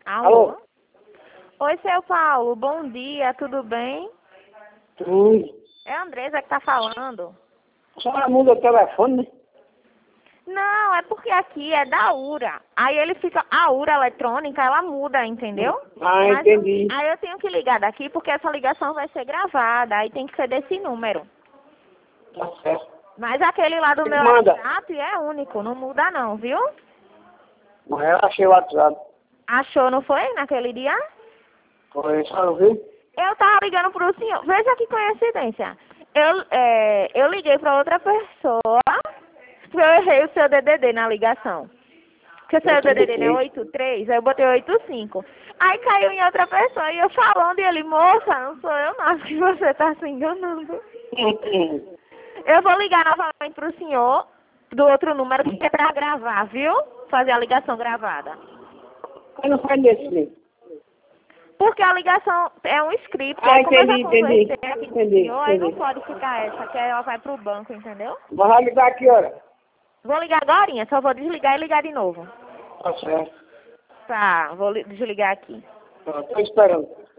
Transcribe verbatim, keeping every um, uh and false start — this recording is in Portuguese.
Alô? Alô? Oi, seu Paulo, bom dia, tudo bem? Tudo. É a Andresa que tá falando. Só muda o telefone, né? Não, é porque aqui é da URA. Aí ele fica, a URA eletrônica, ela muda, entendeu? Ah, Mas entendi. aí eu tenho que ligar daqui porque essa ligação vai ser gravada, aí tem que ser desse número. Tá certo. Mas aquele lá do meu Manda. WhatsApp é único, não muda não, viu? Mas eu achei o WhatsApp. Achou, não foi, naquele dia? Foi só eu vi. Eu tava ligando pro senhor. Veja que coincidência. Eu, é, eu liguei pra outra pessoa, porque eu errei o seu D D D na ligação. Porque o seu D D D é oito três, aí eu botei oito cinco. Aí caiu em outra pessoa e eu falando e ele, moça, não sou eu não, acho que você tá se enganando. Eu vou ligar novamente pro senhor do outro número que é pra gravar, viu? Fazer a ligação gravada. Mas não faz desse jeito. Porque a ligação é um script, Ah, aí como eu já entendi, entendi. conversei aqui com o Entendi, senhor, aí não entendi. pode ficar essa, que ela vai pro banco, entendeu? Vai ligar aqui, hora? Vou ligar agora, só vou desligar e ligar de novo. Tá certo. Tá, vou li- desligar aqui. Tô esperando.